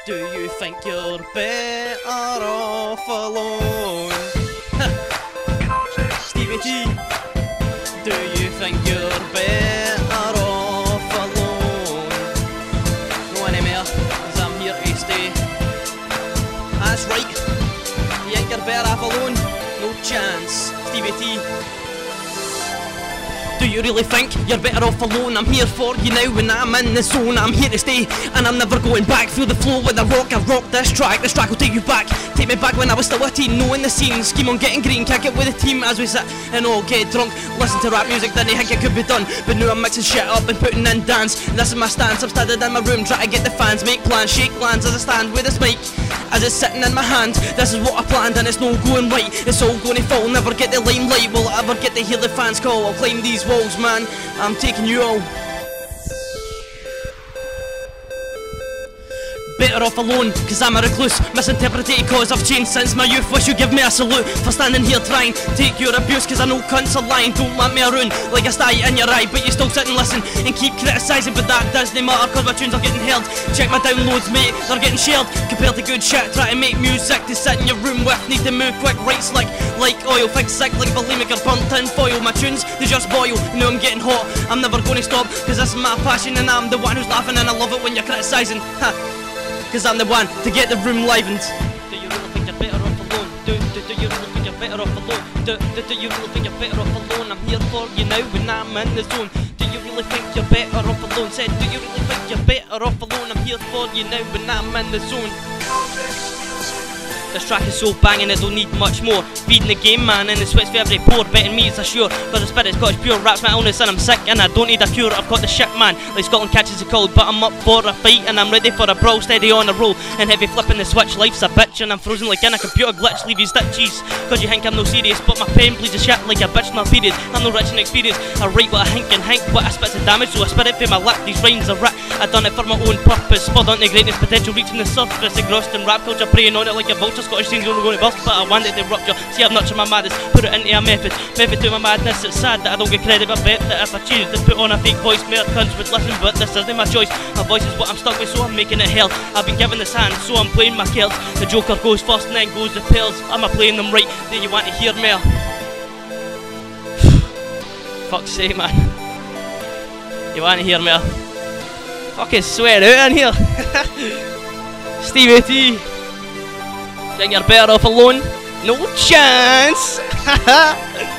Do you think you're better off alone? Stevie T. Do you think you're better off alone? No anymore, cause I'm here to stay. That's right. You think you're better off alone? No chance. Stevie T. Do you really think you're better off alone? I'm here for you now when I'm in the zone. I'm here to stay and I'm never going back. Through the flow with a rock, I rock this track. This track will take you back. Take me back when I was still a teen, knowing the scene. Scheme on getting green, kick it with the team as we sit and all get drunk. Listen to rap music, didn't think it could be done, but now I'm mixing shit up and putting in dance. This is my stance, I'm standing in my room trying to get the fans. Make plans, shake lands as I stand with this mic as it's sitting in my hand. This is what I planned and it's no going right. It's all going to fall, never get the limelight. Will I ever get to hear the fans call? I'll climb these walls, man, I'm taking you all. Better off alone, cause I'm a recluse. Misinterpreted cause I've changed since my youth. Wish you give me a salute for standing here trying take your abuse, cause I know cunts are lying. Don't let me ruin like a sty in your eye, but you still sit and listen and keep criticising. But that doesn't matter cause my tunes are getting heard. Check my downloads mate, they're getting shared. Compared to good shit, try to make music to sit in your room with. Need to move quick, right slick like oil. Fix sick like bulimic or burnt tin foil. My tunes, they just boil, you know I'm getting hot. I'm never gonna stop, cause this is my passion. And I'm the one who's laughing and I love it when you're criticising. Cause I'm the one to get the room livened. Do you really think you're better off alone? Do you really think you're better off alone? Do you really think you're better off alone? I'm here for you now when I'm in the zone. Do you really think you're better off alone? Said, do you really think you're better off alone? I'm here for you now when I'm in the zone. This track is so banging it don't need much more. Feeding the game man and the sweats for every pore. Betting me it's a sure, cause the spirit's Scottish pure. Rap's my illness and I'm sick and I don't need a cure. I've got the shit man, like Scotland catches a cold. But I'm up for a fight and I'm ready for a brawl. Steady on a roll and heavy flipping the switch. Life's a bitch and I'm frozen like in a computer glitch. Leave you stitches, cause you think I'm no serious. But my pen bleeds a shit like a bitch in my period. I'm no rich in experience, I write what I think and hink what I spit's a damage. So I spit it through my lip, these rhymes are rit. I done it for my own purpose, spud on the greatness, potential reaching the surface. Engrossed in rap culture, preying on it like a vulture. Scottish scenes only going to burst, but I wanted to rupture. See I've nurtured my madness, put it into a method to my madness. It's sad that I don't get credit, but I bet that if I choose to put on a fake voice, mere cunts would listen, but this isn't my choice. My voice is what I'm stuck with, so I'm making it hell. I've been given this hand, so I'm playing my cards. The joker goes first and then goes the pearls. Am I playing them right? Do you want to hear me? Fuck's sake, man. You want to hear me? Fucking swear out in here. Stevie T. Think you're better off alone? No chance.